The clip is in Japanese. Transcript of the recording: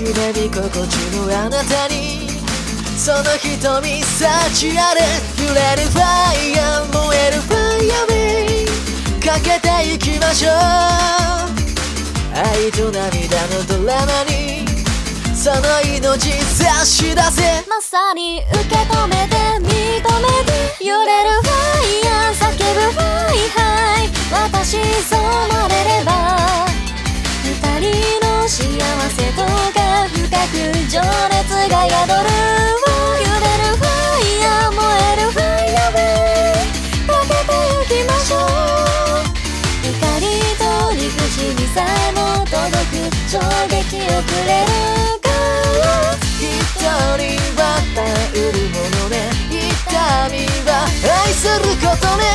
夢見心地のあなたにその瞳幸あれ揺れるファイヤー燃えるファイヤーウェイかけていきましょう愛と涙のドラマにその命差し出せまさに受け止めて認めて揺れるファイヤー叫ぶファイハイ私そうなれれば二人の幸せとか深く情熱が宿る揺れるファイヤー燃えるファイヤーウェイかけてゆきましょう怒りと理不尽にさえも届く衝撃をくれるから一人は耐えうるものね痛みは愛することね